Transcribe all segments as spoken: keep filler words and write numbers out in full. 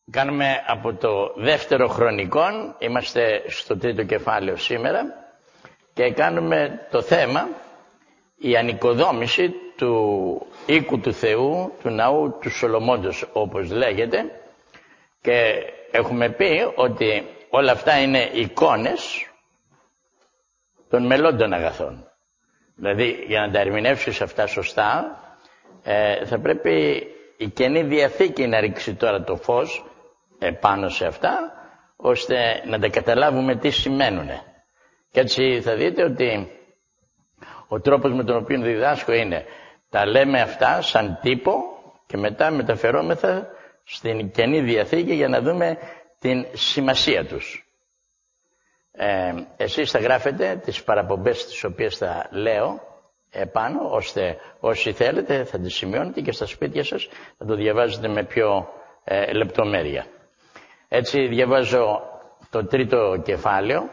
Κάνουμε από το δεύτερο χρονικόν, είμαστε στο τρίτο κεφάλαιο σήμερα και κάνουμε το θέμα η ανοικοδόμηση του οίκου του Θεού, του ναού του Σολομώντος όπως λέγεται, και έχουμε πει ότι όλα αυτά είναι εικόνες των μελλόντων αγαθών. Δηλαδή για να τα ερμηνεύσεις αυτά σωστά ε, θα πρέπει η Καινή Διαθήκη να ρίξει τώρα το φως επάνω σε αυτά, ώστε να τα καταλάβουμε τι σημαίνουν. Και έτσι θα δείτε ότι ο τρόπος με τον οποίο διδάσκω είναι τα λέμε αυτά σαν τύπο και μετά μεταφερόμεθα στην Καινή Διαθήκη για να δούμε την σημασία τους. Ε, εσείς θα γράφετε τις παραπομπές τις οποίες θα λέω επάνω, ώστε όσοι θέλετε θα τις σημειώνετε και στα σπίτια σας θα το διαβάζετε με πιο ε, λεπτομέρεια. Έτσι διαβάζω το τρίτο κεφάλαιο,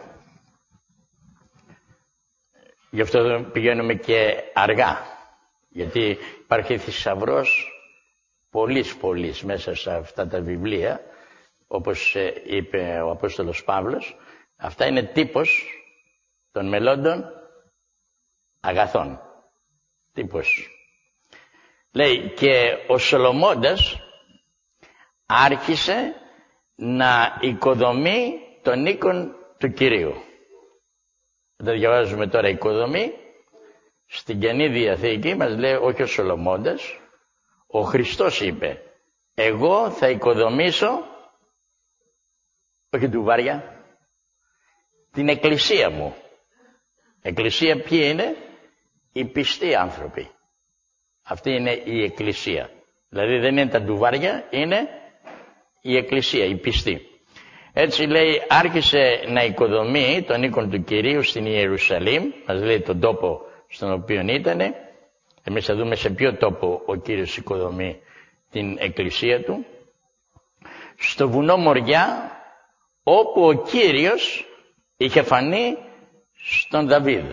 γι' αυτό πηγαίνουμε και αργά, γιατί υπάρχει θησαυρός πολλής πολλής μέσα σε αυτά τα βιβλία, όπως είπε ο Απόστολος Παύλος. Αυτά είναι τύπος των μελλόντων αγαθών. Τύπος. Λέει και ο Σολομώντας άρχισε να οικοδομεί τον οίκον του Κυρίου. Δεν διαβάζουμε τώρα οικοδομή. Στην Καινή Διαθήκη μας λέει όχι ο Σολομώντας, ο Χριστός είπε εγώ θα οικοδομήσω, όχι τουβάρια, την εκκλησία μου. Εκκλησία ποιοι είναι? Οι πιστοί άνθρωποι. Αυτή είναι η εκκλησία. Δηλαδή δεν είναι τα ντουβάρια, είναι η εκκλησία, η πιστή. Έτσι λέει άρχισε να οικοδομεί τον οίκον του Κυρίου στην Ιερουσαλήμ. Μας λέει τον τόπο στον οποίο ήτανε. Εμείς θα δούμε σε ποιο τόπο ο Κύριος οικοδομεί την εκκλησία του. Στο βουνό Μοριά, όπου ο Κύριος είχε φανεί στον Δαβίδ.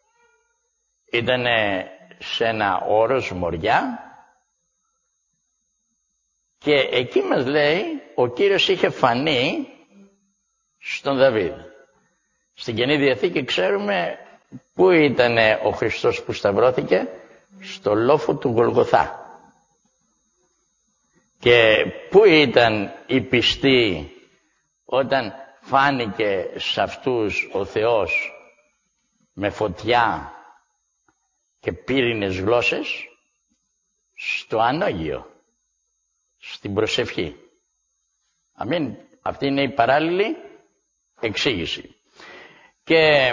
Ήτανε σε ένα όρος Μοριά και εκεί μας λέει ο Κύριος είχε φανεί στον Δαβίδ. Στην Καινή Διαθήκη ξέρουμε πού ήταν ο Χριστός που σταυρώθηκε? Στο λόφο του Γολγοθά. Και πού ήταν οι πιστοί όταν φάνηκε σε αυτούς ο Θεός με φωτιά και πύρινες γλώσσες? Στο ανώγειο, στην προσευχή. Αμήν. Αυτή είναι η παράλληλη εξήγηση. Και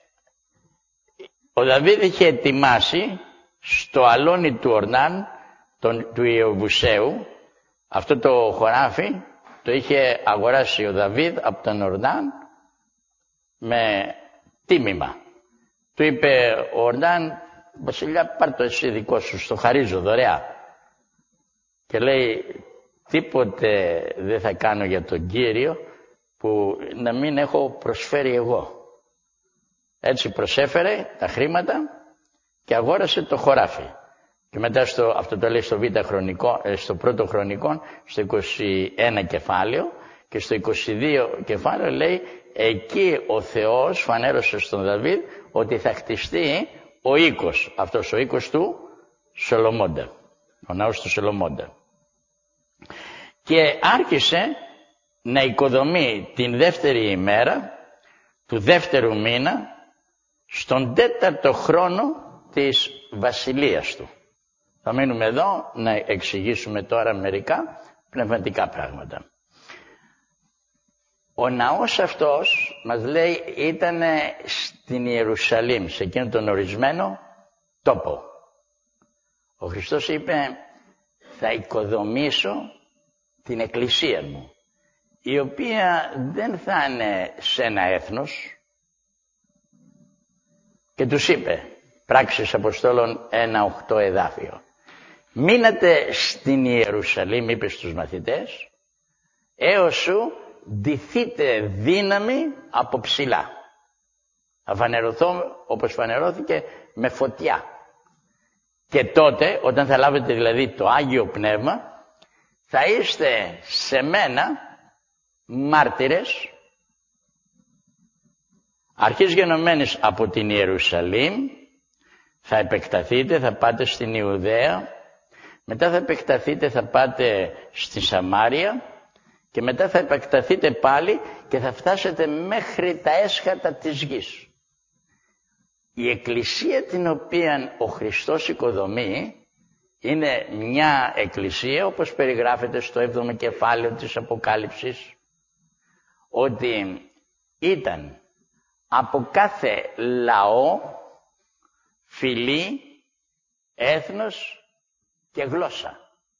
ο Δαβίδ είχε ετοιμάσει στο αλόνι του Ορνάν τον, του Ιεβουσαίου, αυτό το χωράφι το είχε αγοράσει ο Δαβίδ από τον Ορνάν με τίμημα. Του είπε ο Ορνάν, βασιλιά πάρ' το εσύ δικό σου, στο χαρίζω δωρεά. Και λέει τίποτε δεν θα κάνω για τον Κύριο που να μην έχω προσφέρει εγώ. Έτσι προσέφερε τα χρήματα και αγόρασε το χωράφι. Και μετά στο, αυτό το λέει στο, β χρονικό, στο πρώτο χρονικό, στο είκοσι ένα κεφάλαιο, και στο είκοσι δύο κεφάλαιο λέει εκεί ο Θεός φανέρωσε στον Δαβίδ ότι θα χτιστεί ο οίκος, αυτός ο οίκος του Σολομώντα, ο ναός του Σολομώντα. Και άρχισε να οικοδομεί την δεύτερη ημέρα του δεύτερου μήνα στον τέταρτο χρόνο της βασιλείας του. Θα μείνουμε εδώ να εξηγήσουμε τώρα μερικά πνευματικά πράγματα. Ο ναός αυτός μας λέει ήταν στην Ιερουσαλήμ, σε εκείνον τον ορισμένο τόπο. Ο Χριστός είπε θα οικοδομήσω την εκκλησία μου, η οποία δεν θα είναι σε ένα έθνος. Και τους είπε, Πράξεις Αποστόλων ένα οκτώ εδάφιο, μείνατε στην Ιερουσαλήμ, είπε στους μαθητές, έως σου ντυθείτε δύναμη από ψηλά. Θα φανερωθώ όπως φανερώθηκε με φωτιά. Και τότε, όταν θα λάβετε δηλαδή το Άγιο Πνεύμα, θα είστε σε μένα μάρτυρες, αρχής γενομένης από την Ιερουσαλήμ, θα επεκταθείτε, θα πάτε στην Ιουδαία, μετά θα επεκταθείτε, θα πάτε στη Σαμάρια και μετά θα επεκταθείτε πάλι και θα φτάσετε μέχρι τα έσχατα της γης. Η εκκλησία την οποία ο Χριστός οικοδομεί είναι μια εκκλησία, όπως περιγράφεται στο έβδομο κεφάλαιο της Αποκάλυψης, ότι ήταν από κάθε λαό, φυλή, έθνος και γλώσσα.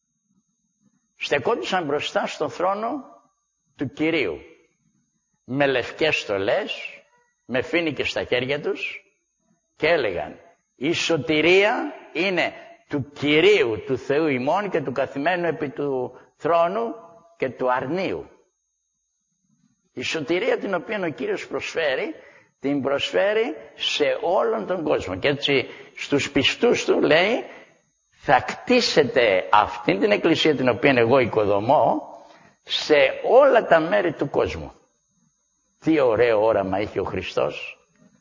Στεκόντουσαν μπροστά στον θρόνο του Κυρίου, με λευκές στολές, με φοίνικες στα χέρια τους και έλεγαν: η σωτηρία είναι του Κυρίου, του Θεού ημών και του καθημένου επί του θρόνου και του αρνίου. Η σωτηρία την οποία ο Κύριος προσφέρει, την προσφέρει σε όλον τον κόσμο. Και έτσι στους πιστούς του λέει: θα κτίσετε αυτήν την εκκλησία την οποία εγώ οικοδομώ σε όλα τα μέρη του κόσμου. Τι ωραίο όραμα είχε ο Χριστός.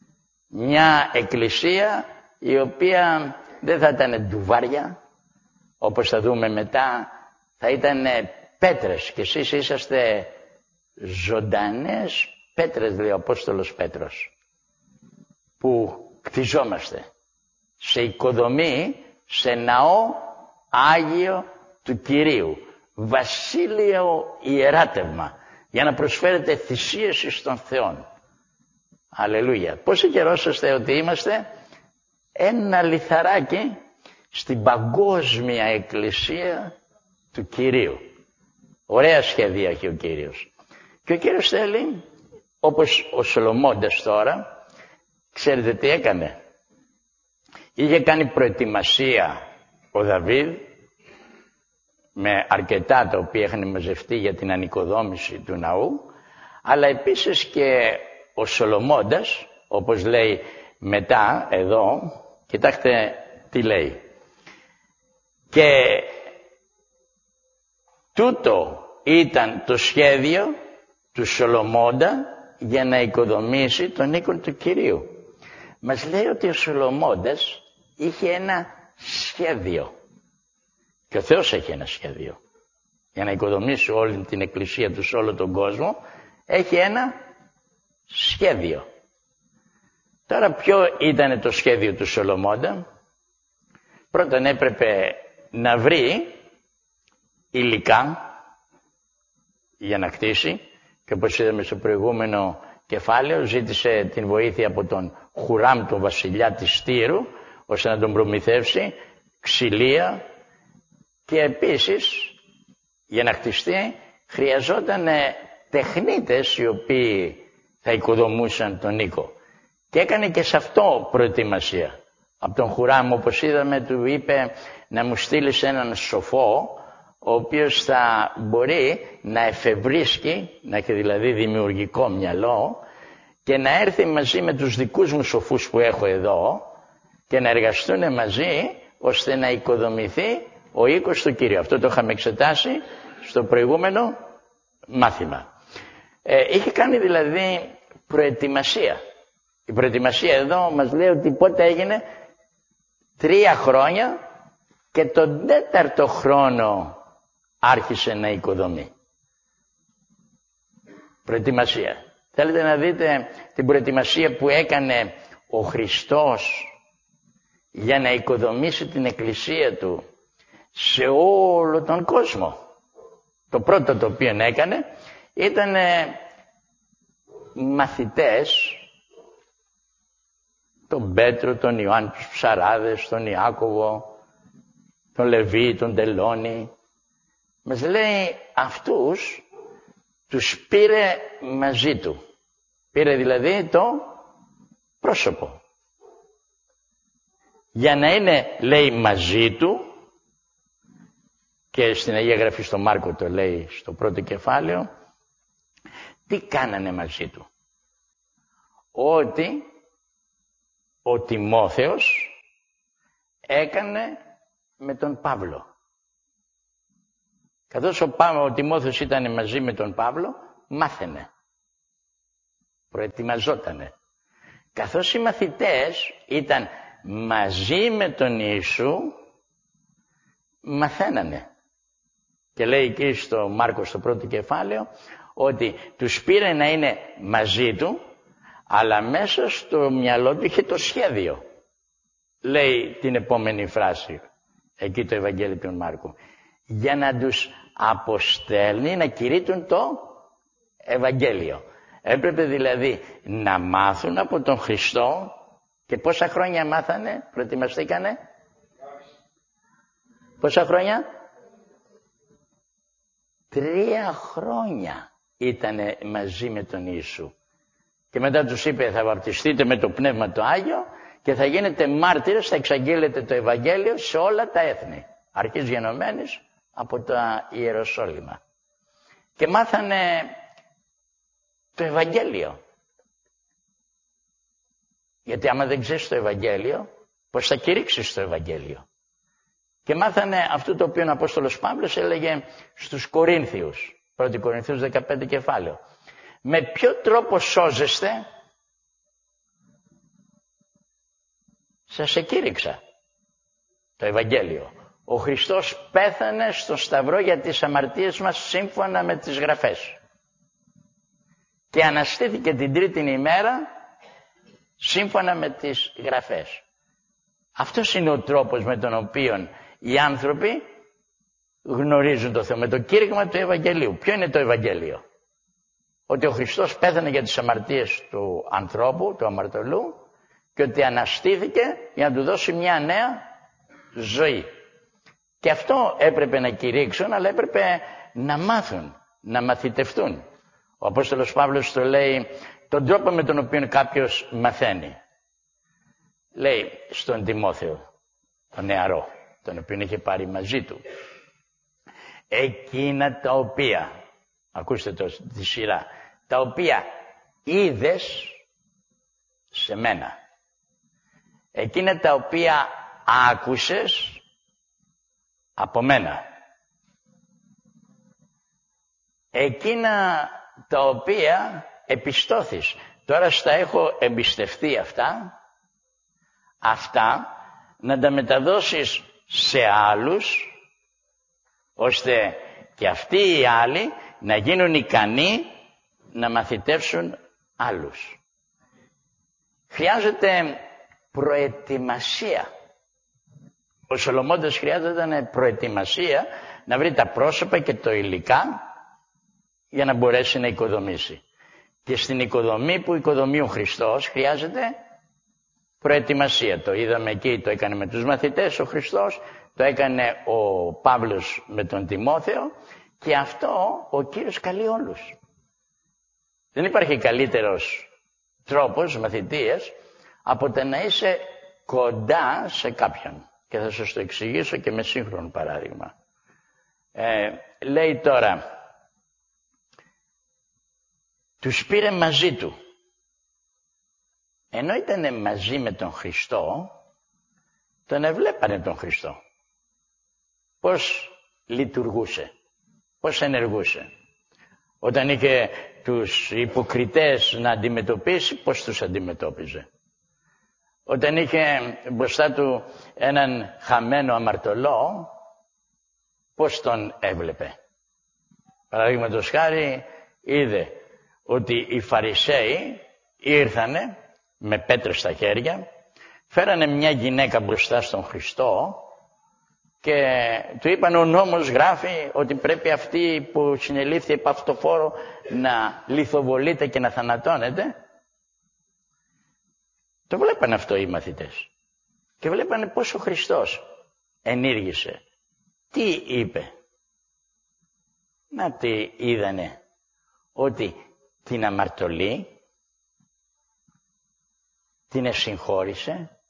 Μια εκκλησία η οποία δεν θα ήταν ντουβάρια, όπως θα δούμε μετά, θα ήταν πέτρες. Και εσείς είσαστε ζωντανές πέτρες, λέει ο Απόστολος Πέτρος, που κτιζόμαστε σε οικοδομή, σε ναό Άγιο του Κυρίου, βασίλειο ιεράτευμα, για να προσφέρετε θυσίες εις τον Θεόν. Αλληλούια. Πόσο καιρός είστε ότι είμαστε ένα λιθαράκι στην παγκόσμια εκκλησία του Κυρίου. Ωραία σχέδια έχει ο Κύριος. Και ο Κύριος θέλει, όπως ο Σολομώντας τώρα, ξέρετε τι έκανε? Είχε κάνει προετοιμασία ο Δαβίδ με αρκετά τα οποία είχαν μαζευτεί για την ανοικοδόμηση του ναού, αλλά επίσης και ο Σολομώντας, όπως λέει μετά εδώ, κοιτάξτε τι λέει. Και τούτο ήταν το σχέδιο του Σολομώντα για να οικοδομήσει τον οίκο του Κυρίου. Μας λέει ότι ο Σολομώντας είχε ένα σχέδιο. Και ο Θεός έχει ένα σχέδιο. Για να οικοδομήσει όλη την εκκλησία του σε όλο τον κόσμο, έχει ένα σχέδιο. Τώρα ποιο ήταν το σχέδιο του Σολομώντα? Πρώτον έπρεπε να βρει υλικά για να κτίσει, και όπως είδαμε στο προηγούμενο κεφάλαιο, ζήτησε την βοήθεια από τον Χουράμ, τον βασιλιά της Τύρου, ώστε να τον προμηθεύσει ξυλία, και επίσης για να χτιστεί χρειαζόταν τεχνίτες οι οποίοι θα οικοδομούσαν τον οίκο. Και έκανε και σε αυτό προετοιμασία. Από τον Χουράμ, όπως είδαμε, του είπε να μου στείλεις έναν σοφό, ο οποίος θα μπορεί να εφευρίσκει, να έχει δηλαδή δημιουργικό μυαλό, και να έρθει μαζί με τους δικούς μου σοφούς που έχω εδώ και να εργαστούν μαζί ώστε να οικοδομηθεί ο οίκος του Κύριου. Αυτό το είχαμε εξετάσει στο προηγούμενο μάθημα. Ε, είχε κάνει δηλαδή προετοιμασία. Η προετοιμασία εδώ μας λέει ότι πότε έγινε? Τρία χρόνια, και τον τέταρτο χρόνο άρχισε να οικοδομεί. Προετοιμασία. Θέλετε να δείτε την προετοιμασία που έκανε ο Χριστός για να οικοδομήσει την εκκλησία του σε όλο τον κόσμο? Το πρώτο το οποίο έκανε ήταν μαθητές, τον Πέτρο, τον Ιωάννη, τους ψαράδες, τον Ιάκωβο, τον Λεβί, τον Τελώνη. Μας λέει αυτούς τους πήρε μαζί του. Πήρε δηλαδή το πρόσωπο. Για να είναι, λέει, μαζί του, και στην Αγία Γραφή στο Μάρκο το λέει στο πρώτο κεφάλαιο, τι κάνανε μαζί του? Ότι ο Τιμόθεος έκανε με τον Παύλο. Καθώς ο, Πα, ο Τιμόθεος ήταν μαζί με τον Παύλο, μάθαινε. Προετοιμαζότανε. Καθώς οι μαθητές ήταν μαζί με τον Ιησού, μαθαίνανε. Και λέει εκεί στο Μάρκο στο πρώτο κεφάλαιο, ότι τους πήρε να είναι μαζί του, αλλά μέσα στο μυαλό του είχε το σχέδιο. Λέει την επόμενη φράση, εκεί το Ευαγγέλιο του Μάρκου. Για να τους αποστέλνει να κηρύττουν το Ευαγγέλιο. Έπρεπε δηλαδή να μάθουν από τον Χριστό. Και πόσα χρόνια μάθανε, προετοιμαστήκανε? Πόσα χρόνια? Τρία χρόνια ήτανε μαζί με τον Ιησού. Και μετά τους είπε, θα βαπτιστείτε με το Πνεύμα το Άγιο και θα γίνετε μάρτυρες, θα εξαγγείλετε το Ευαγγέλιο σε όλα τα έθνη. Αρχής γενομένης από το Ιεροσόλυμα. Και μάθανε το Ευαγγέλιο. Γιατί άμα δεν ξέρεις το Ευαγγέλιο, πώς θα κηρύξεις το Ευαγγέλιο? Και μάθανε αυτό το οποίο ο Απόστολος Παύλος έλεγε στους Κορίνθιους, πρώτη Κορινθίους δεκαπέντε κεφάλαιο. Με ποιο τρόπο σώζεστε? Σας εκήρυξα το Ευαγγέλιο. Ο Χριστός πέθανε στον Σταυρό για τις αμαρτίες μας σύμφωνα με τις Γραφές. Και αναστήθηκε την τρίτη ημέρα σύμφωνα με τις Γραφές. Αυτός είναι ο τρόπος με τον οποίο οι άνθρωποι γνωρίζουν το Θεό. Με το κήρυγμα του Ευαγγελίου. Ποιο είναι το Ευαγγέλιο? Ότι ο Χριστός πέθανε για τις αμαρτίες του ανθρώπου, του αμαρτωλού, και ότι αναστήθηκε για να του δώσει μια νέα ζωή. Και αυτό έπρεπε να κηρύξουν, αλλά έπρεπε να μάθουν, να μαθητευτούν. Ο Απόστολος Παύλος το λέει τον τρόπο με τον οποίο κάποιος μαθαίνει. Λέει στον Τιμόθεο, τον νεαρό, τον οποίο είχε πάρει μαζί του. Εκείνα τα οποία, ακούστε το τη σειρά, τα οποία είδες σε μένα. Εκείνα τα οποία άκουσες από μένα. Εκείνα τα οποία επιστώθεις. Τώρα στα έχω εμπιστευτεί αυτά, αυτά να τα μεταδώσεις σε άλλους, ώστε και αυτοί οι άλλοι να γίνουν ικανοί να μαθητεύσουν άλλους. Χρειάζεται προετοιμασία. Ο Σολομώντας χρειάζεται προετοιμασία να βρει τα πρόσωπα και το υλικά για να μπορέσει να οικοδομήσει. Και στην οικοδομή που οικοδομεί ο Χριστός χρειάζεται προετοιμασία. Το είδαμε εκεί, το έκανε με τους μαθητές ο Χριστός, το έκανε ο Παύλος με τον Τιμόθεο, και αυτό ο Κύριος καλεί όλους. Δεν υπάρχει καλύτερος τρόπος μαθητείας από το να είσαι κοντά σε κάποιον. Και θα σας το εξηγήσω και με σύγχρονο παράδειγμα. Ε, λέει τώρα, τους πήρε μαζί του. Ενώ ήταν μαζί με τον Χριστό, τον εβλέπανε τον Χριστό. Πώς λειτουργούσε, πώς ενεργούσε. Όταν είχε τους υποκριτές να αντιμετωπίσει, πώς τους αντιμετώπιζε. Όταν είχε μπροστά του έναν χαμένο αμαρτωλό, πώς τον έβλεπε. Παραδείγματος χάρη, είδε ότι οι Φαρισαίοι ήρθανε με πέτρες στα χέρια, φέρανε μια γυναίκα μπροστά στον Χριστό και του είπαν ο νόμος γράφει ότι πρέπει αυτή που συνελήφθη επ' αυτοφόρο να λιθοβολείται και να θανατώνεται. Το βλέπανε αυτό οι μαθητές και βλέπανε πώς ο Χριστός ενήργησε. Τι είπε? Να τι είδανε? Ότι την αμαρτωλή την εσυγχώρησε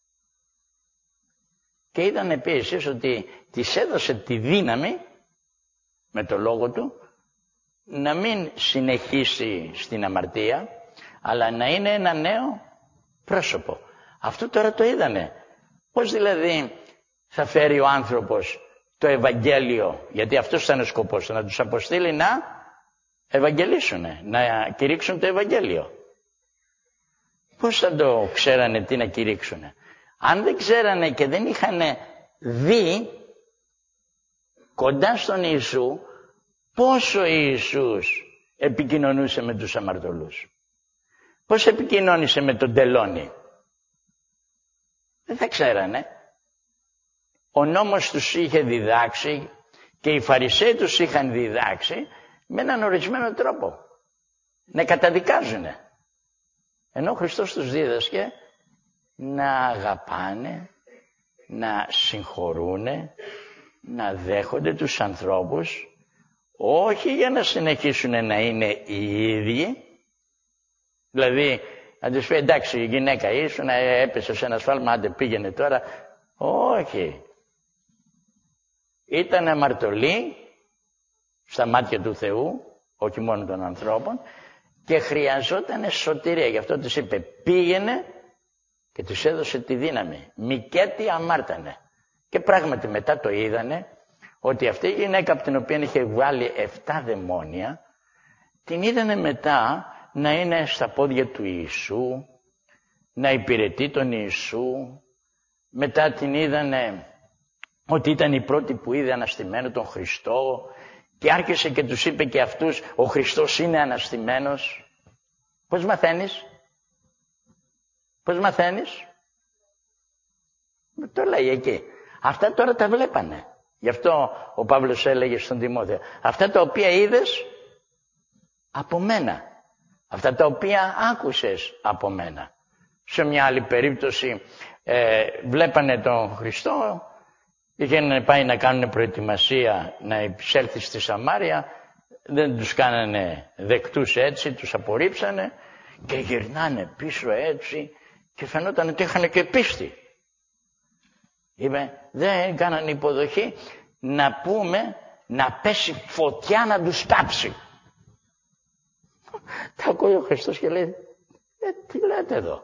και είδαν επίσης ότι της έδωσε τη δύναμη με το λόγο του να μην συνεχίσει στην αμαρτία, αλλά να είναι ένα νέο πρόσωπο. Αυτό τώρα το είδανε. Πώς δηλαδή θα φέρει ο άνθρωπος το Ευαγγέλιο, γιατί αυτός ήταν ο σκοπός, να τους αποστείλει να ευαγγελίσουν, να κηρύξουν το Ευαγγέλιο. Πώς θα το ξέρανε τι να κηρύξουν? Αν δεν ξέρανε και δεν είχαν δει κοντά στον Ιησού πόσο ο Ιησούς επικοινωνούσε με τους αμαρτωλούς, πώς επικοινώνησε με τον τελώνη, δεν θα ξέρανε. Ο νόμος τους είχε διδάξει και οι Φαρισαίοι τους είχαν διδάξει με έναν ορισμένο τρόπο, να καταδικάζουνε. Ενώ ο Χριστός τους δίδασκε να αγαπάνε, να συγχωρούνε, να δέχονται τους ανθρώπους, όχι για να συνεχίσουν να είναι οι ίδιοι. Δηλαδή, να τους πει εντάξει, η γυναίκα ήσουν, έπεσε σε ένα σφάλμα, άντε πήγαινε τώρα. Όχι. Ήταν αμαρτωλοί στα μάτια του Θεού, όχι μόνο των ανθρώπων, και χρειαζόταν σωτηρία. Γι' αυτό τους είπε πήγαινε και τους έδωσε τη δύναμη. Μικέτι αμάρτανε. Και πράγματι μετά το είδανε ότι αυτή η γυναίκα από την οποία είχε βγάλει εφτά δαιμόνια, την είδανε μετά να είναι στα πόδια του Ιησού, να υπηρετεί τον Ιησού. Μετά την είδανε ότι ήταν η πρώτη που είδε αναστημένο τον Χριστό και άρχισε και τους είπε και αυτούς ο Χριστός είναι αναστημένος. Πώς μαθαίνεις? Πώς μαθαίνεις? Το λέει εκεί. Αυτά τώρα τα βλέπανε. Γι' αυτό ο Παύλος έλεγε στον Τιμόθεο, αυτά τα οποία είδες από μένα, αυτά τα οποία άκουσες από μένα. Σε μια άλλη περίπτωση ε, βλέπανε τον Χριστό, είχαν πάει να κάνουν προετοιμασία να επισέλθει στη Σαμάρια, δεν τους κάνανε δεκτούς έτσι, τους απορρίψανε και γυρνάνε πίσω έτσι και φαινόταν ότι είχαν και πίστη. Είπε, δεν κάνανε υποδοχή να πούμε να πέσει φωτιά να τους τάψει. Τα ακούει ο Χριστός και λέει, ε, τι λέτε εδώ?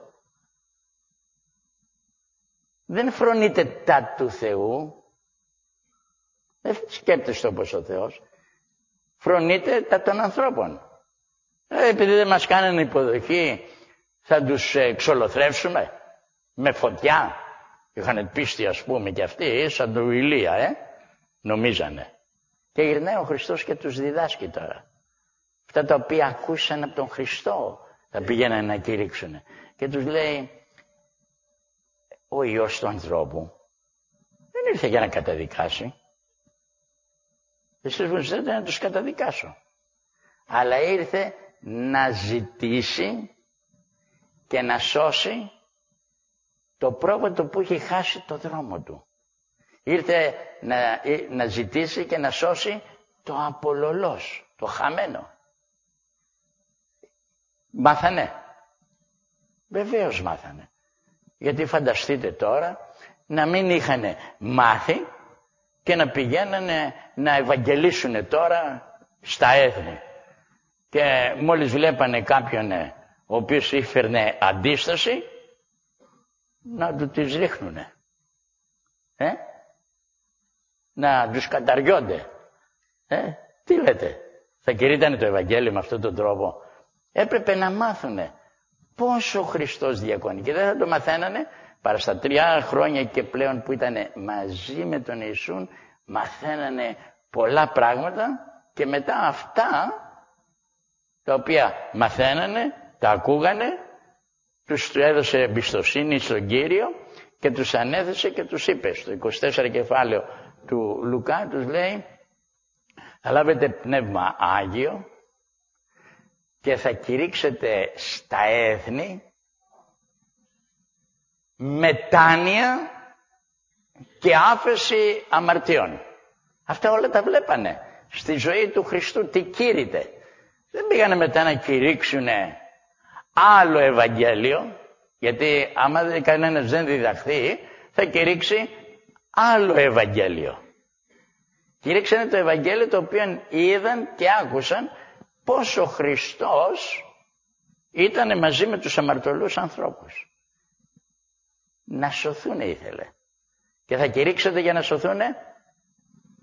Δεν φρονείτε τα του Θεού, δεν σκέπτεστε όπως ο Θεός, φρονείτε τα των ανθρώπων. Ε, επειδή δεν μας κάνανε υποδοχή θα τους εξολοθρεύσουμε με φωτιά. Είχαν πίστη ας πούμε και αυτοί σαν του Ηλία, ε, νομίζανε. Και γυρνάει ο Χριστός και τους διδάσκει τώρα. Αυτά τα οποία ακούσαν από τον Χριστό θα πηγαίνανε να κηρύξουν. Και τους λέει, ο Υιός του ανθρώπου δεν ήρθε για να καταδικάσει. Εσείς μου ζητάτε να τους καταδικάσω. Αλλά ήρθε να ζητήσει και να σώσει το πρόβατο που είχε χάσει το δρόμο του. Ήρθε να, να ζητήσει και να σώσει το απολωλός, το χαμένο. Μάθανε. Βεβαίως μάθανε. Γιατί φανταστείτε τώρα να μην είχαν μάθει και να πηγαίνανε να ευαγγελίσουν τώρα στα έθνη. Και μόλις βλέπανε κάποιον ο οποίος ήφερνε αντίσταση, να του τις ρίχνουνε. Ε? Να τους καταριώνται. Ε? Τι λέτε? Θα κηρύττανε το Ευαγγέλιο με αυτόν τον τρόπο? Έπρεπε να μάθουνε πόσο ο Χριστός διακονεί. Και δεν θα το μαθαίνανε παρά στα τρία χρόνια και πλέον που ήταν μαζί με τον Ιησούν, μαθαίνανε πολλά πράγματα και μετά αυτά τα οποία μαθαίνανε, τα ακούγανε, τους έδωσε εμπιστοσύνη στον Κύριο και τους ανέθεσε και τους είπε στο είκοσι τέσσερα κεφάλαιο του Λουκά, τους λέει, θα λάβετε πνεύμα Άγιο και θα κηρύξετε στα έθνη μετάνοια και άφεση αμαρτιών. Αυτά όλα τα βλέπανε στη ζωή του Χριστού, τι κήρυτε. Δεν πήγανε μετά να κηρύξουνε άλλο Ευαγγέλιο, γιατί άμα κανένας δεν διδαχθεί θα κηρύξει άλλο Ευαγγέλιο. Κηρύξανε το Ευαγγέλιο το οποίο είδαν και άκουσαν πως ο Χριστός ήταν μαζί με τους αμαρτωλούς ανθρώπους. Να σωθούν ήθελε. Και θα κηρύξετε για να σωθούνε?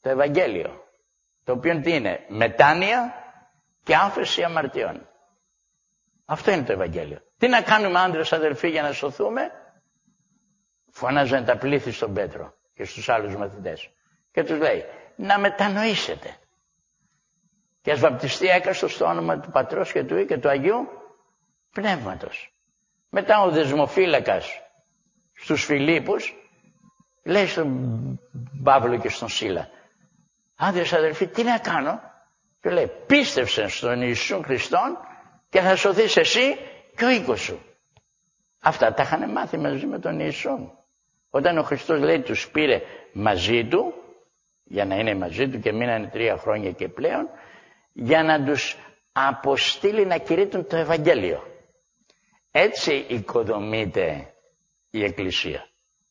το Ευαγγέλιο. Το οποίο τι είναι? Μετάνοια και άφεση αμαρτιών. Αυτό είναι το Ευαγγέλιο. Τι να κάνουμε άντρες αδελφοί για να σωθούμε? Φωνάζανε τα πλήθη στον Πέτρο και στους άλλους μαθητές. Και τους λέει, να μετανοήσετε. Και ας βαπτιστεί έκαστος στο όνομα του Πατρός και του Υιού και του Αγίου Πνεύματος. Μετά ο δεσμοφύλακας στους Φιλίππους λέει στον Παύλο και στον Σίλα, άντρες αδελφοί, τι να κάνω? Και λέει, πίστευσε στον Ιησού Χριστόν και θα σωθείς εσύ και ο οίκος σου. Αυτά τα είχαν μάθει μαζί με τον Ιησού. Όταν ο Χριστός λέει τους πήρε μαζί του, για να είναι μαζί του και μείνανε τρία χρόνια και πλέον, για να τους αποστείλει να κηρύττουν το Ευαγγέλιο. Έτσι οικοδομείται η Εκκλησία.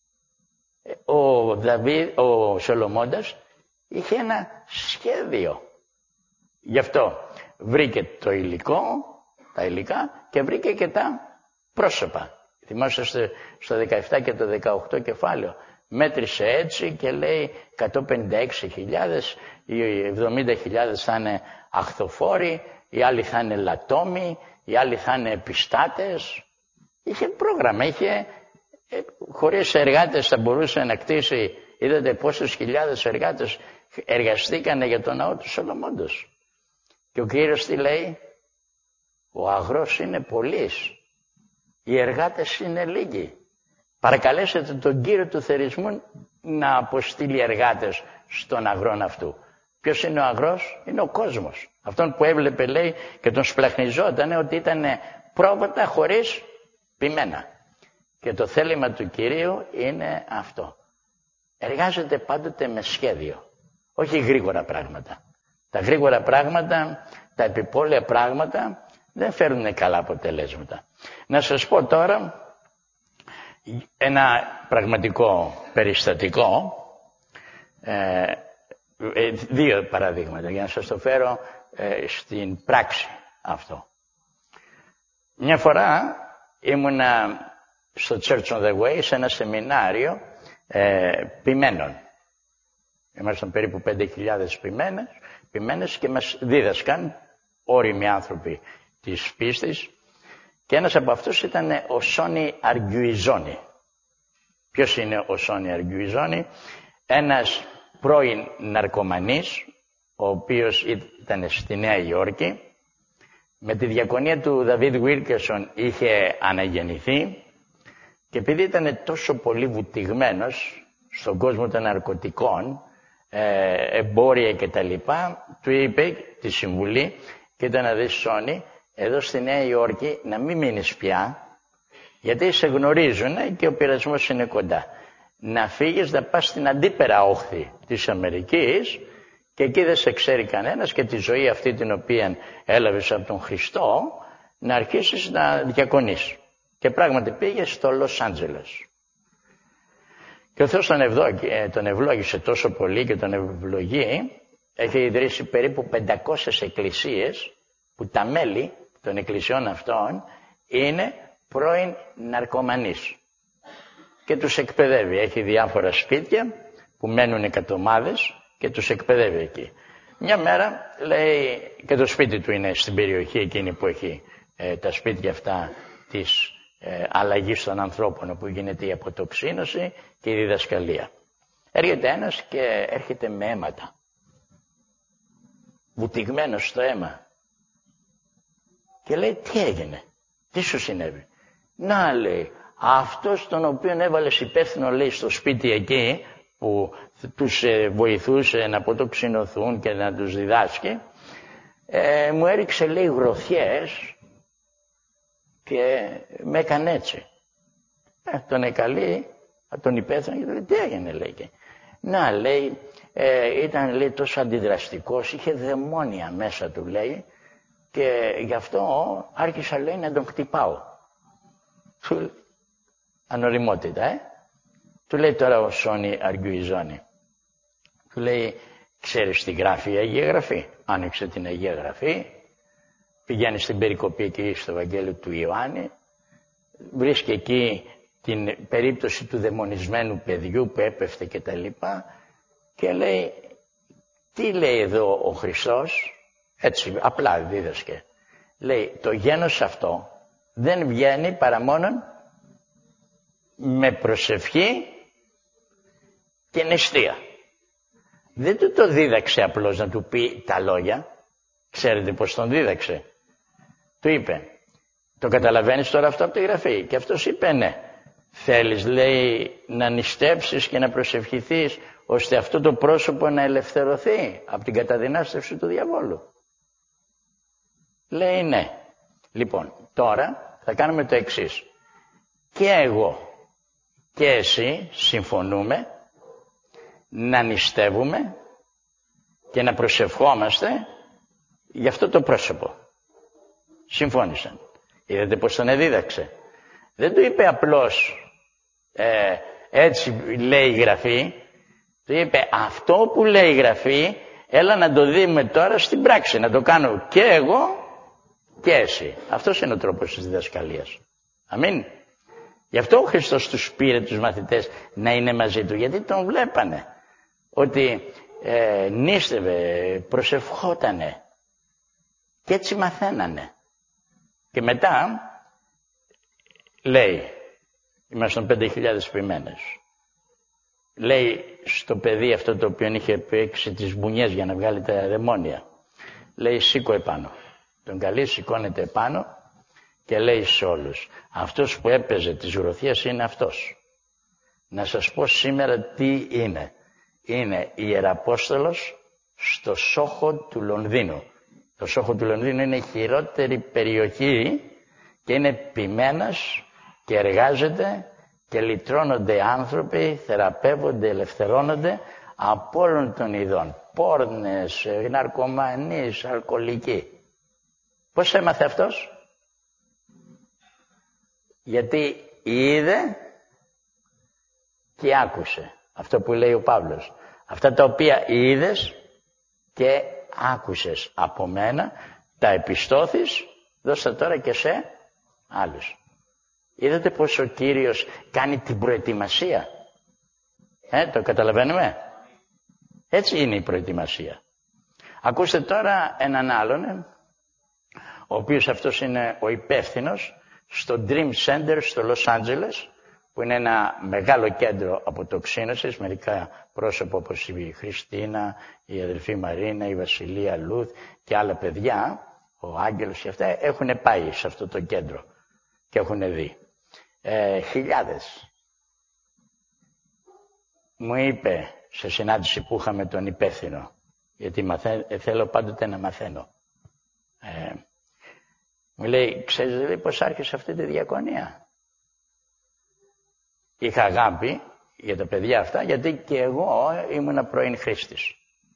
Ο Δαβίδ, ο Σολομώντας είχε ένα σχέδιο. Γι' αυτό βρήκε το υλικό, τα υλικά και βρήκε και τα πρόσωπα. Θυμάστε στο δεκαεπτά και το δεκαοκτώ κεφάλαιο. Μέτρησε έτσι και λέει εκατόν πενήντα έξι χιλιάδες, οι εβδομήντα χιλιάδες θα είναι αχθοφόροι, οι άλλοι θα είναι λατόμοι, οι άλλοι θα είναι επιστάτες. Είχε πρόγραμμα, είχε, ε, χωρίς εργάτες θα μπορούσε να κτίσει. Είδατε πόσες χιλιάδες εργάτες εργαστήκανε για τον ναό του Σολομώντος. Και ο Κύριος τι λέει? Ο αγρός είναι πολύς, οι εργάτες είναι λίγοι. Παρακαλέσετε τον Κύριο του θερισμού να αποστείλει εργάτες στον αγρόν αυτού. Ποιος είναι ο αγρός? Είναι ο κόσμος. Αυτόν που έβλεπε, λέει, και τον σπλαχνιζόταν ότι ήταν πρόβατα χωρίς ποιμένα. Και το θέλημα του Κυρίου είναι αυτό. Εργάζεται πάντοτε με σχέδιο. Όχι γρήγορα πράγματα. Τα γρήγορα πράγματα, τα επιπόλαια πράγματα δεν φέρνουν καλά αποτελέσματα. Να σας πω τώρα ένα πραγματικό περιστατικό, ε, ε, δύο παραδείγματα για να σας το φέρω ε, στην πράξη αυτό. Μια φορά ήμουνα στο Church on the Way σε ένα σεμινάριο ε, ποιμένων. Ήμασταν περίπου πέντε χιλιάδες ποιμένες, ποιμένες και μας δίδασκαν όριμοι άνθρωποι της πίστης. Και ένας από αυτούς ήταν ο Σόνι Αργιουιζόνη. Ποιος είναι ο Σόνι Αργιουιζόνη? Ένας πρώην ναρκωμανής, ο οποίος ήταν στη Νέα Υόρκη. Με τη διακονία του Δαβίδ Βίλκερσον είχε αναγεννηθεί και επειδή ήταν τόσο πολύ βουτυγμένος στον κόσμο των ναρκωτικών, ε, εμπόρια κτλ, του είπε τη συμβουλή, κοίτα να δεις Σόνι, εδώ στη Νέα Υόρκη να μην μείνεις πια, γιατί σε γνωρίζουν και ο πειρασμός είναι κοντά. Να φύγεις, να πας στην αντίπερα όχθη της Αμερικής και εκεί δεν σε ξέρει κανένας και τη ζωή αυτή την οποία έλαβες από τον Χριστό να αρχίσεις να διακονείς. Και πράγματι πήγε στο Λος Άντζελες. Και ο Θεός τον, ευλόγη, τον ευλόγησε τόσο πολύ και τον ευλογεί, έχει ιδρύσει περίπου πεντακόσιες εκκλησίες που τα μέλη των εκκλησιών αυτών είναι πρώην ναρκωμανείς. Και τους εκπαιδεύει. Έχει διάφορα σπίτια που μένουν εκατομμάδες και τους εκπαιδεύει εκεί. Μια μέρα λέει, και το σπίτι του είναι στην περιοχή εκείνη που έχει ε, τα σπίτια αυτά της ε, αλλαγής των ανθρώπων, όπου γίνεται η αποτοξίνωση και η διδασκαλία. Έρχεται ένας και έρχεται με αίματα. Βουτυγμένος στο αίμα. Και λέει, τι έγινε, τι σου συνέβη? Να, λέει, αυτός τον οποίον έβαλες υπεύθυνο, λέει, στο σπίτι εκεί που τους ε, βοηθούσε να αποτοξινωθούν και να τους διδάσκει, ε, μου έριξε, λέει, γροθιές και με έκανε έτσι. Ε, τον εκαλεί, τον υπεύθυνο και του λέει, τι έγινε, λέει. Και, να, λέει, ε, ήταν, λέει, τόσο αντιδραστικός, είχε δαιμόνια μέσα του, λέει, και γι' αυτό άρχισα, λέει, να τον χτυπάω. Του... Ανοριμότητα, ε. Του λέει τώρα ο Σόνι Αργιουιζόνη. Του λέει, ξέρεις τι γράφει η Αγία Γραφή? Άνοιξε την Αγία Γραφή, πηγαίνει στην περικοπή εκεί στο Ευαγγέλιο του Ιωάννη, βρίσκει εκεί την περίπτωση του δαιμονισμένου παιδιού που έπεφτε και τα λοιπά και λέει, Τι λέει εδώ ο Χριστός, έτσι απλά δίδασκε. Λέει, το γένος αυτό δεν βγαίνει παρά μόνον με προσευχή και νηστεία. Δεν του το δίδαξε απλώς να του πει τα λόγια. Ξέρετε πώς τον δίδαξε. Του είπε, το καταλαβαίνεις τώρα αυτό από τη Γραφή? Και αυτός είπε ναι. Θέλεις, λέει, να νηστέψεις και να προσευχηθείς ώστε αυτό το πρόσωπο να ελευθερωθεί από την καταδυνάστευση του διαβόλου? Λέει ναι. Λοιπόν, τώρα θα κάνουμε το εξής. Και εγώ και εσύ συμφωνούμε να νηστεύουμε και να προσευχόμαστε για αυτό το πρόσωπο. Συμφώνησαν. Είδατε πως τον εδίδαξε. Δεν του είπε απλώς ε, έτσι λέει η Γραφή. Του είπε αυτό που λέει η Γραφή έλα να το δούμε τώρα στην πράξη. Να το κάνω και εγώ και εσύ. Αυτός είναι ο τρόπος της διδασκαλίας. Αμήν. Γι' αυτό ο Χριστός τους πήρε τους μαθητές να είναι μαζί του. Γιατί τον βλέπανε ότι ε, νήστευε, προσευχότανε και έτσι μαθαίνανε. Και μετά λέει, ήμασταν πέντε χιλιάδες ποιημένες, λέει στο παιδί αυτό το οποίο είχε παίξει τις μπουνιές για να βγάλει τα δαιμόνια, λέει σήκω επάνω. Τον καλεί, σηκώνεται επάνω και λέει σε όλους, αυτός που έπαιζε της γροθιάς είναι αυτός. Να σας πω σήμερα τι είναι. Είναι ιεραπόστολος στο Σόχο του Λονδίνου. Το Σόχο του Λονδίνου είναι η χειρότερη περιοχή και είναι ποιμένας και εργάζεται και λυτρώνονται άνθρωποι, θεραπεύονται, ελευθερώνονται από όλων των ειδών. Πόρνες, ναρκωμανείς, αλκοολικοί. Πώς έμαθε αυτός? Γιατί είδε και άκουσε. Αυτό που λέει ο Παύλος. Αυτά τα οποία είδες και άκουσες από μένα, τα επιστώθεις, δώστα τώρα και σε άλλους. Είδατε πως ο Κύριος κάνει την προετοιμασία. Ε, το καταλαβαίνουμε. Έτσι είναι η προετοιμασία. Ακούστε τώρα έναν άλλον, ε, ο οποίος αυτός είναι ο υπεύθυνος στο Dream Center στο Λος Άντζελες, που είναι ένα μεγάλο κέντρο αποτοξίνωσης, μερικά πρόσωπα όπως η Χριστίνα, η αδελφή Μαρίνα, η Βασιλεία Λούθ και άλλα παιδιά, ο Άγγελος και αυτά, έχουν πάει σε αυτό το κέντρο και έχουν δει. Ε, χιλιάδες. Μου είπε σε συνάντηση που είχαμε τον υπεύθυνο, γιατί μαθα... θέλω πάντοτε να μαθαίνω. Ε, μου λέει, ξέρεις δηλαδή πώς άρχισε αυτή τη διακονία? Είχα αγάπη για τα παιδιά αυτά, γιατί και εγώ ήμουν πρώην χρήστης.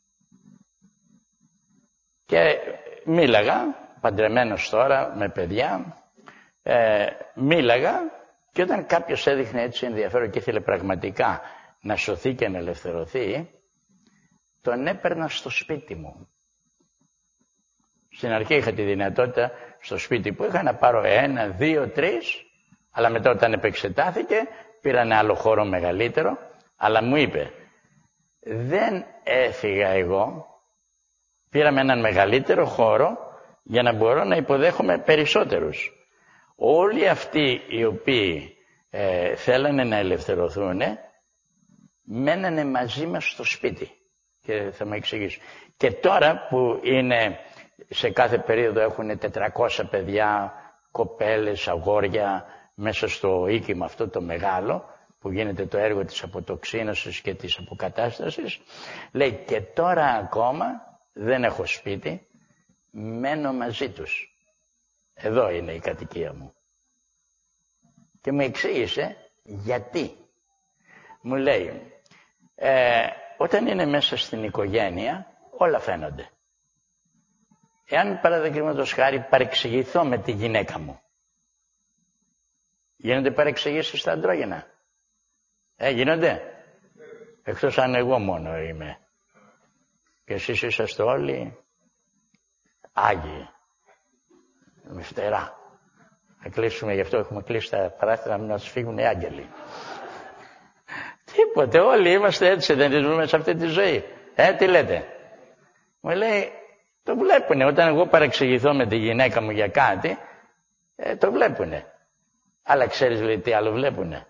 Και μίλαγα, παντρεμένος τώρα με παιδιά, ε, μίλαγα και όταν κάποιος έδειχνε έτσι ενδιαφέρον και ήθελε πραγματικά να σωθεί και να ελευθερωθεί, τον έπαιρνα στο σπίτι μου. Στην αρχή είχα τη δυνατότητα στο σπίτι που είχα να πάρω ένα, δύο, τρεις, αλλά μετά όταν επεξετάθηκε πήρα ένα άλλο χώρο μεγαλύτερο, αλλά μου είπε, δεν έφυγα εγώ, πήραμε έναν μεγαλύτερο χώρο για να μπορώ να υποδέχομαι περισσότερους. Όλοι αυτοί οι οποίοι ε, θέλανε να ελευθερωθούν, μένανε μαζί μας στο σπίτι. Και θα μου εξηγήσω. Και τώρα που είναι σε κάθε περίοδο έχουν τετρακόσια παιδιά, κοπέλες, αγόρια, μέσα στο οίκημα αυτό το μεγάλο, που γίνεται το έργο της αποτοξίνωσης και της αποκατάστασης, λέει και τώρα ακόμα δεν έχω σπίτι, μένω μαζί τους. Εδώ είναι η κατοικία μου. Και μου εξήγησε γιατί. Μου λέει, ε, όταν είναι μέσα στην οικογένεια όλα φαίνονται. Εάν παραδείγματος χάρη παρεξηγηθώ με τη γυναίκα μου, γίνονται παρεξηγήσεις στα αντρόγυνα? Ε, γίνονται. Εκτός αν εγώ μόνο είμαι. Και εσείς είσαστε όλοι Άγιοι. Με φτερά. Θα κλείσουμε, γι' αυτό έχουμε κλείσει τα παράθυρα, να μας φύγουν οι άγγελοι. Τίποτε, όλοι είμαστε έτσι, δεν ζούμε σε αυτή τη ζωή. Ε, τι λέτε? Μου λέει, το βλέπουνε. Όταν εγώ παρεξηγηθώ με τη γυναίκα μου για κάτι, ε, το βλέπουνε. Αλλά ξέρεις, λέει, τι άλλο βλέπουνε.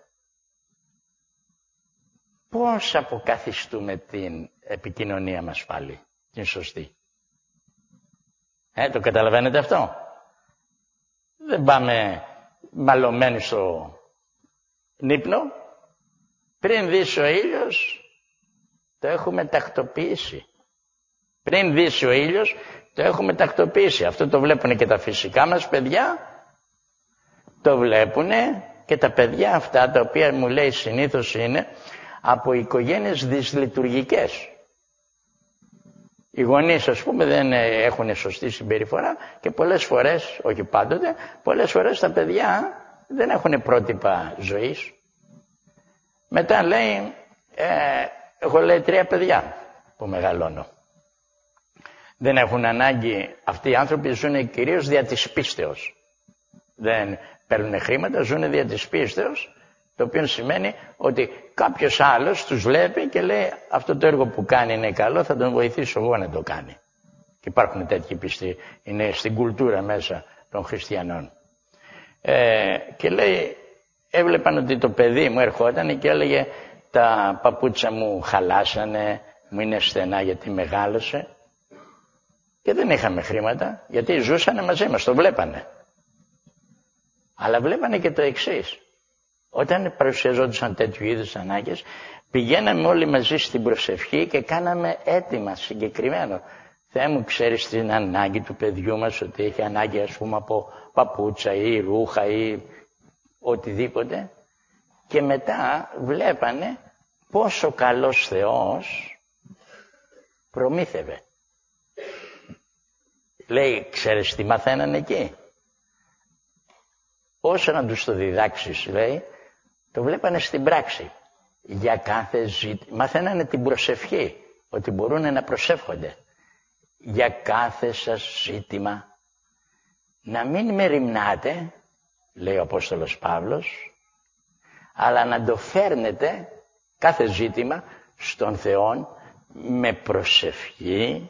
Πώς αποκαθιστούμε την επικοινωνία μας πάλι, την σωστή. Ε, το καταλαβαίνετε αυτό. Δεν πάμε μαλωμένοι στο νύπνο. Πριν δύσει ο ήλιος, το έχουμε τακτοποιήσει. Πριν δύσει ο ήλιος, το έχουμε τακτοποιήσει. Αυτό το βλέπουν και τα φυσικά μας παιδιά. Το βλέπουν και τα παιδιά αυτά, τα οποία μου λέει συνήθως είναι από οικογένειες δυσλειτουργικές. Οι γονείς, ας πούμε, δεν έχουν σωστή συμπεριφορά και πολλές φορές, όχι πάντοτε, πολλές φορές τα παιδιά δεν έχουν πρότυπα ζωής. Μετά λέει, ε, έχω λέει τρία παιδιά που μεγαλώνω. Δεν έχουν ανάγκη, αυτοί οι άνθρωποι ζουν κυρίως δια της πίστεως. Δεν παίρνουν χρήματα, ζουν δια της πίστεως, το οποίο σημαίνει ότι κάποιος άλλος τους βλέπει και λέει αυτό το έργο που κάνει είναι καλό, θα τον βοηθήσω εγώ να το κάνει. Και υπάρχουν τέτοιοι πιστοί, είναι στην κουλτούρα μέσα των χριστιανών. Ε, και λέει, έβλεπαν ότι το παιδί μου ερχόταν και έλεγε τα παπούτσα μου χαλάσανε, μου είναι στενά γιατί μεγάλωσε. Και δεν είχαμε χρήματα, γιατί ζούσανε μαζί μας, το βλέπανε. Αλλά βλέπανε και το εξής. Όταν παρουσιαζόντουσαν τέτοιου είδους ανάγκες, πηγαίναμε όλοι μαζί στην προσευχή και κάναμε αίτημα συγκεκριμένο. Θεέ μου, ξέρεις την ανάγκη του παιδιού μας, ότι έχει ανάγκη, ας πούμε, από παπούτσα ή ρούχα ή οτιδήποτε. Και μετά βλέπανε πόσο καλός Θεός προμήθευε. Λέει, ξέρεις τι μαθαίνανε εκεί. Όσο να τους το διδάξεις, λέει, το βλέπανε στην πράξη. Για κάθε ζήτημα. Μαθαίνανε την προσευχή, ότι μπορούν να προσεύχονται. Για κάθε σας ζήτημα, να μην μεριμνάτε, λέει ο Απόστολος Παύλος, αλλά να το φέρνετε, κάθε ζήτημα, στον Θεό, με προσευχή,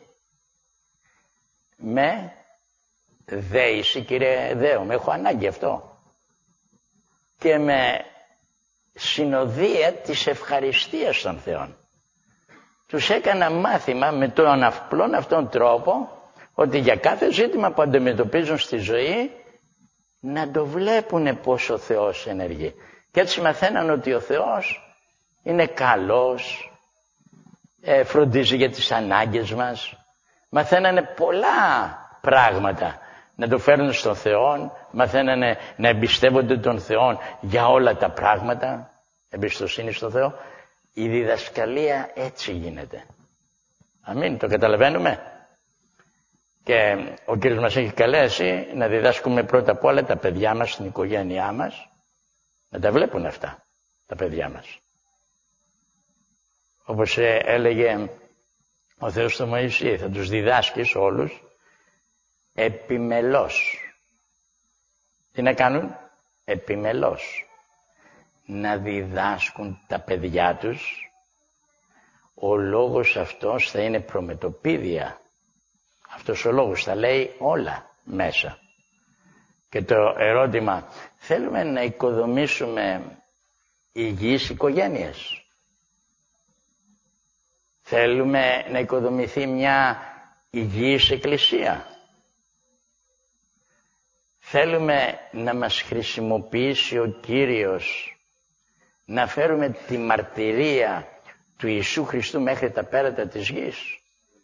με δέηση, κύριε δέομαι, έχω ανάγκη αυτό. Και με συνοδεία της ευχαριστίας των Θεών. Τους έκανα μάθημα με τον απλόν αυτόν τρόπο, ότι για κάθε ζήτημα που αντιμετωπίζουν στη ζωή, να το βλέπουνε πώς ο Θεός ενεργεί. Και έτσι μαθαίναν ότι ο Θεός είναι καλός, ε, φροντίζει για τις ανάγκες μας. Μαθαίνανε πολλά πράγματα να το φέρνουν στον Θεό, μαθαίνανε να εμπιστεύονται τον Θεό για όλα τα πράγματα, εμπιστοσύνη στον Θεό. Η διδασκαλία έτσι γίνεται. Αμήν, το καταλαβαίνουμε. Και ο Κύριος μας έχει καλέσει να διδάσκουμε πρώτα απ' όλα τα παιδιά μας, στην οικογένειά μας, να τα βλέπουν αυτά, τα παιδιά μας. Όπως έλεγε ο Θεός στο Μωυσή, θα τους διδάσκεις όλους επιμελώς. Τι να κάνουν? Επιμελώς. Να διδάσκουν τα παιδιά τους. Ο λόγος αυτός θα είναι προμετωπίδια. Αυτός ο λόγος θα λέει όλα μέσα. Και το ερώτημα, θέλουμε να οικοδομήσουμε υγιείς οικογένειες. Θέλουμε να οικοδομηθεί μια υγιής εκκλησία. Θέλουμε να μας χρησιμοποιήσει ο Κύριος, να φέρουμε τη μαρτυρία του Ιησού Χριστού μέχρι τα πέρατα της γης.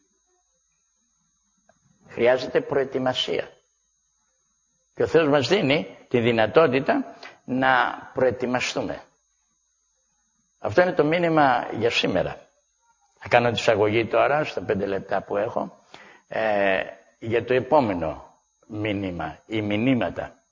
Χρειάζεται προετοιμασία. Και ο Θεός μας δίνει τη δυνατότητα να προετοιμαστούμε. Αυτό είναι το μήνυμα για σήμερα. Θα κάνω τη εισαγωγή τώρα, στα πέντε λεπτά που έχω, ε, για το επόμενο μήνυμα ή μηνύματα.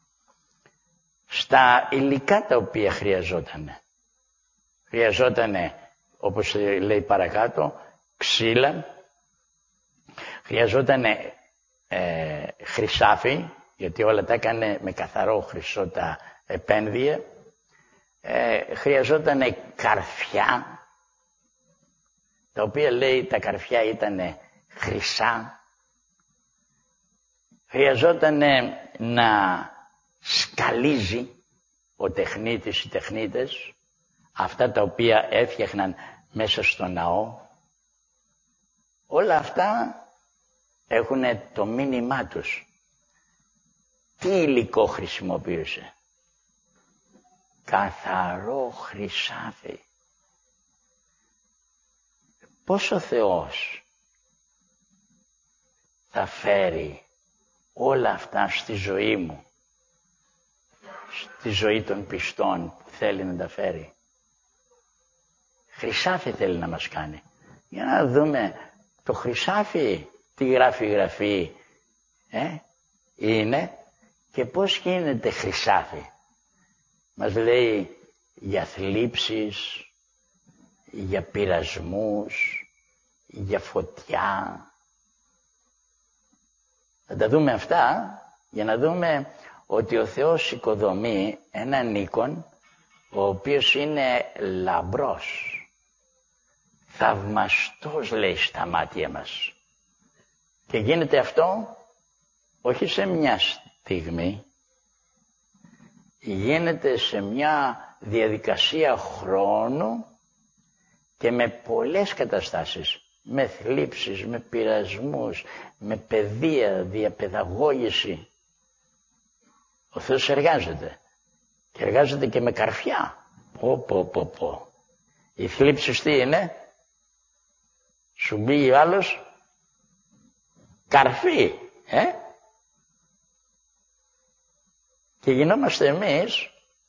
Στα υλικά τα οποία χρειαζότανε. Χρειαζότανε, όπως λέει παρακάτω, ξύλα. Χρειαζότανε ε, χρυσάφι, γιατί όλα τα έκανε με καθαρό χρυσό τα επένδυε. Ε, χρειαζότανε καρφιά, τα οποία λέει τα καρφιά ήταν χρυσά. Χρειαζόταν να σκαλίζει ο τεχνίτης, οι τεχνίτες, αυτά τα οποία έφτιαχναν μέσα στο ναό. Όλα αυτά έχουν το μήνυμά τους. Τι υλικό χρησιμοποίησε? Καθαρό χρυσάφι. Πώς ο Θεός θα φέρει όλα αυτά στη ζωή μου, στη ζωή των πιστών που θέλει να τα φέρει? Χρυσάφι θέλει να μας κάνει. Για να δούμε το χρυσάφι, τι γράφει η Γραφή ε, είναι και πώς γίνεται χρυσάφι. Μας λέει για θλίψεις, για πειρασμούς, για φωτιά. Θα τα δούμε αυτά για να δούμε ότι ο Θεός οικοδομεί έναν οίκον ο οποίος είναι λαμπρός, θαυμαστός, λέει, στα μάτια μας. Και γίνεται αυτό όχι σε μια στιγμή, γίνεται σε μια διαδικασία χρόνου και με πολλές καταστάσεις, με θλίψεις, με πειρασμούς, με παιδεία, διαπαιδαγώγηση. Ο Θεός εργάζεται και εργάζεται και με καρφιά. Πω, πω, πω, πω. Οι θλίψεις τι είναι? Σου μπήκε ο άλλος καρφί, ε? Και γινόμαστε εμείς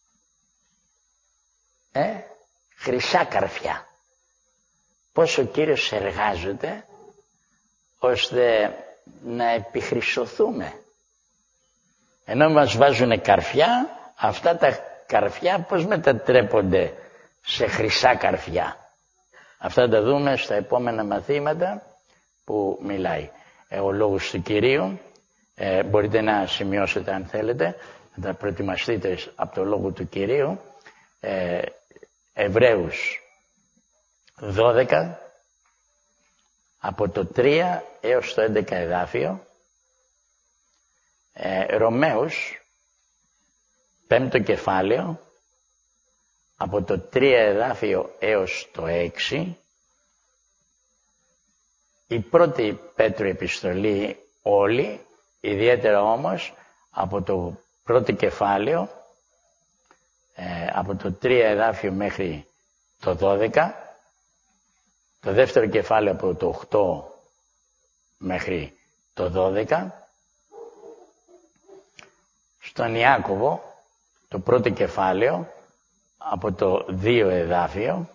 ε, χρυσά καρφιά. Πώς ο Κύριος εργάζεται ώστε να επιχρυσωθούμε. Ενώ μας βάζουν καρφιά, αυτά τα καρφιά πώς μετατρέπονται σε χρυσά καρφιά? Αυτά τα δούμε στα επόμενα μαθήματα που μιλάει ε, ο Λόγος του Κυρίου. Ε, μπορείτε να σημειώσετε αν θέλετε, να τα προετοιμαστείτε από το Λόγο του Κυρίου. Ε, Εβραίους δώδεκα, από το τρία έως το έντεκα εδάφιο. Ε, Ρωμαίους, πέμπτο κεφάλαιο, από το τρία εδάφιο έως το έξι. Η πρώτη Πέτρου επιστολή όλη, ιδιαίτερα όμως από το πρώτο κεφάλαιο, ε, από το τρία εδάφιο μέχρι το δώδεκα, το δεύτερο κεφάλαιο από το οκτώ μέχρι το δώδεκα, στον Ιάκωβο το πρώτο κεφάλαιο από το δύο εδάφιο,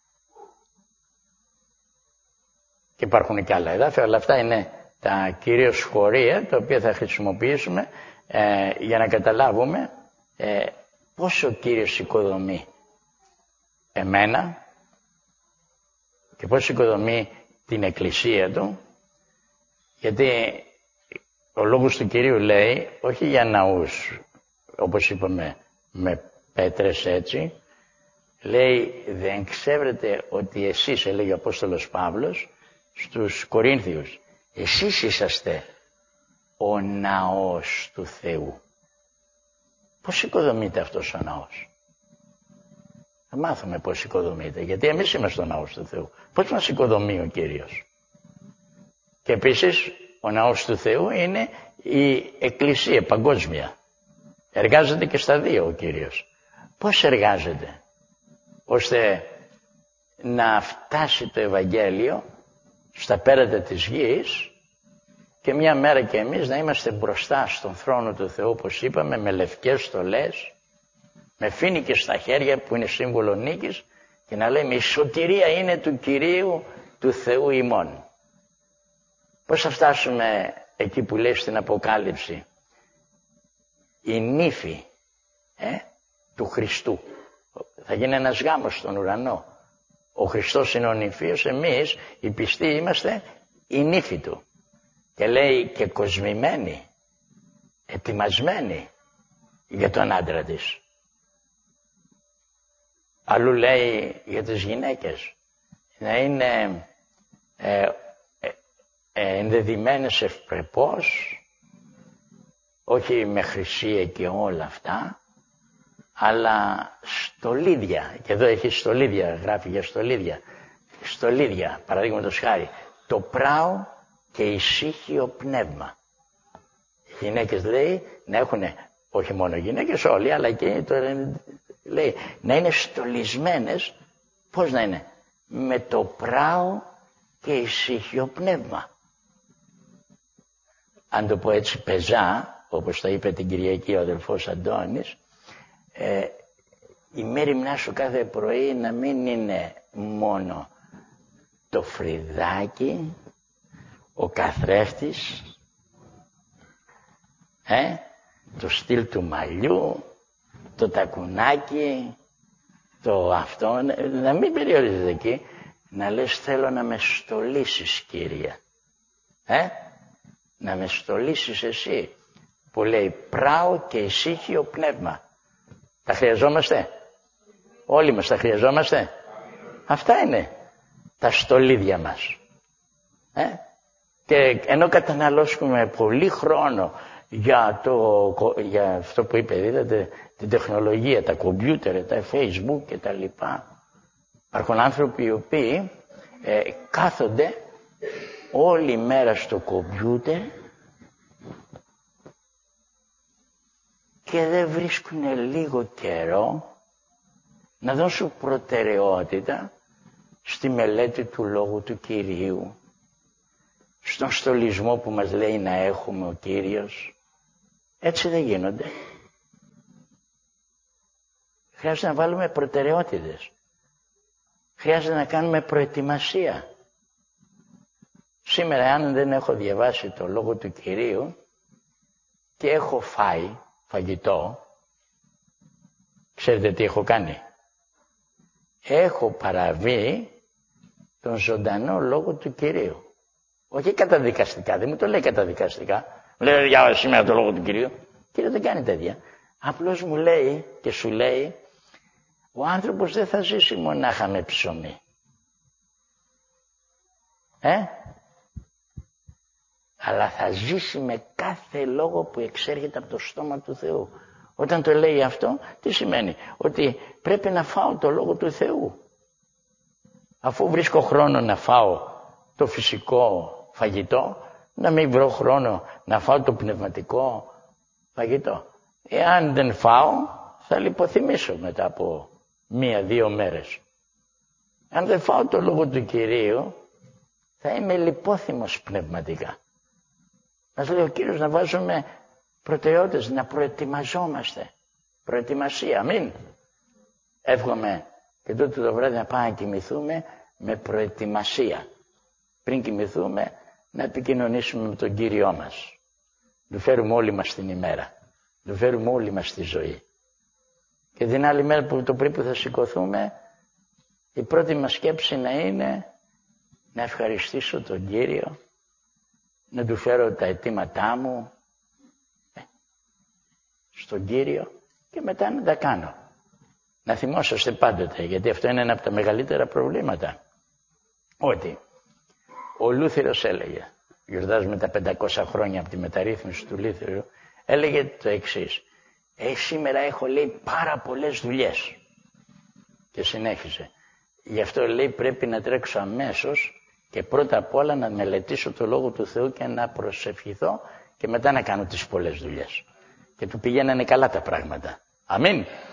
και υπάρχουν και άλλα εδάφια, αλλά αυτά είναι τα κυρίως σχορία τα οποία θα χρησιμοποιήσουμε ε, για να καταλάβουμε ε, πώς ο Κύριος οικοδομεί εμένα και πώς οικοδομεί την Εκκλησία Του, γιατί ο Λόγος του Κυρίου λέει όχι για ναούς όπως είπαμε με πέτρες έτσι, λέει δεν ξέρετε ότι εσείς, έλεγε ο Απόστολος Παύλος στους Κορίνθιους, εσείς είσαστε ο ναός του Θεού. Πώς οικοδομείται αυτός ο ναός? Θα μάθουμε πώς οικοδομείται, γιατί εμείς είμαστε ο ναός του Θεού. Πώς μας οικοδομεί ο Κύριος? Και επίσης ο ναός του Θεού είναι η Εκκλησία παγκόσμια. Εργάζεται και στα δύο ο Κύριος. Πώς εργάζεται? Ώστε να φτάσει το Ευαγγέλιο στα πέρατα της γης και μια μέρα και εμείς να είμαστε μπροστά στον θρόνο του Θεού, όπως είπαμε, με λευκές στολές, με φοίνικες στα χέρια που είναι σύμβολο νίκης, και να λέμε η σωτηρία είναι του Κυρίου του Θεού ημών. Πώς θα φτάσουμε εκεί που λέει στην Αποκάλυψη η νύφη ε, του Χριστού? Θα γίνει ένας γάμος στον ουρανό. Ο Χριστός είναι ο νηφίος, εμείς οι πιστοί είμαστε η νύφη Του. Και λέει και κοσμημένη, ετοιμασμένη για τον άντρα της. Αλλού λέει για τις γυναίκες να είναι ε, ε, ε, ενδεδειμένες ευπρεπώς, όχι με χρυσία και όλα αυτά, αλλά στολίδια. Και εδώ έχει στολίδια, γράφει για στολίδια. Στολίδια, παραδείγματος χάρη, το πράο και ησύχιο πνεύμα. Οι γυναίκες λέει να έχουν, όχι μόνο γυναίκες όλοι, αλλά και το λέει, να είναι στολισμένες. Πώς να είναι? Με το πράο και ησύχιο πνεύμα. Αν το πω έτσι πεζά, όπως το είπε την Κυριακή ο αδελφός Αντώνης, ε, η μέριμνά σου κάθε πρωί να μην είναι μόνο το φρυδάκι, ο καθρέφτης, ε, το στυλ του μαλλιού, το τακουνάκι, το αυτό, να μην περιορίζεται εκεί, να λες θέλω να με στολίσεις, Κύριε. Ε, να με στολίσεις εσύ, που λέει πράο και ησύχιο πνεύμα. Τα χρειαζόμαστε? Όλοι μας τα χρειαζόμαστε? Αυτά είναι τα στολίδια μας. Ε? Και ενώ καταναλώσουμε πολύ χρόνο για, το, για αυτό που είπε, είδατε, την τεχνολογία, τα κομπιούτερ, τα Facebook και τα λοιπά. Υπάρχουν άνθρωποι οι οποίοι ε, κάθονται όλη μέρα στο κομπιούτερ και δεν βρίσκουν λίγο καιρό να δώσουν προτεραιότητα στη μελέτη του Λόγου του Κυρίου, στον στολισμό που μας λέει να έχουμε ο Κύριος. Έτσι δεν γίνονται. Χρειάζεται να βάλουμε προτεραιότητες. Χρειάζεται να κάνουμε προετοιμασία. Σήμερα αν δεν έχω διαβάσει το Λόγο του Κυρίου και έχω φάει φαγητό, ξέρετε τι έχω κάνει? Έχω παραβεί τον ζωντανό Λόγο του Κυρίου. Όχι καταδικαστικά, δεν μου το λέει καταδικαστικά. Μου λέει διάβασε σήμερα το Λόγο του Κυρίου. Κύριε δεν κάνει τέτοια. Απλώς μου λέει και σου λέει ο άνθρωπος δεν θα ζήσει μονάχα με ψωμί. Ε? Αλλά θα ζήσει με κάθε λόγο που εξέρχεται από το στόμα του Θεού. Όταν το λέει αυτό, τι σημαίνει? Ότι πρέπει να φάω το Λόγο του Θεού. Αφού βρίσκω χρόνο να φάω το φυσικό φαγητό, να μην βρω χρόνο να φάω το πνευματικό φαγητό. Εάν δεν φάω, θα λιποθυμήσω μετά από μία-δύο μέρες. Αν δεν φάω το Λόγο του Κυρίου, θα είμαι λιπόθυμος πνευματικά. Μας λέει ο Κύριος να βάζουμε προτεραιότητες, να προετοιμαζόμαστε. Προετοιμασία, αμήν. Εύχομαι και τότε το βράδυ να πάμε να κοιμηθούμε με προετοιμασία. Πριν κοιμηθούμε να επικοινωνήσουμε με τον Κύριό μας. Του φέρουμε όλοι μας την ημέρα. Του φέρουμε όλοι μας τη ζωή. Και την άλλη μέρα που το πρωί που θα σηκωθούμε, η πρώτη μας σκέψη να είναι να ευχαριστήσω τον Κύριο, να του φέρω τα αιτήματά μου ε, στον Κύριο και μετά να τα κάνω. Να θυμόσαστε πάντοτε, γιατί αυτό είναι ένα από τα μεγαλύτερα προβλήματα. Ότι ο Λούθυρος έλεγε, γιορτάζουμε τα πεντακόσια χρόνια από τη μεταρρύθμιση του Λούθυρου, έλεγε το εξής. Ε, σήμερα έχω λέει πάρα πολλές δουλειές. Και συνέχιζε. Γι' αυτό λέει πρέπει να τρέξω αμέσως και πρώτα απ' όλα να μελετήσω το Λόγο του Θεού και να προσευχηθώ και μετά να κάνω τις πολλές δουλειές. Και του πηγαίνανε καλά τα πράγματα. Αμήν.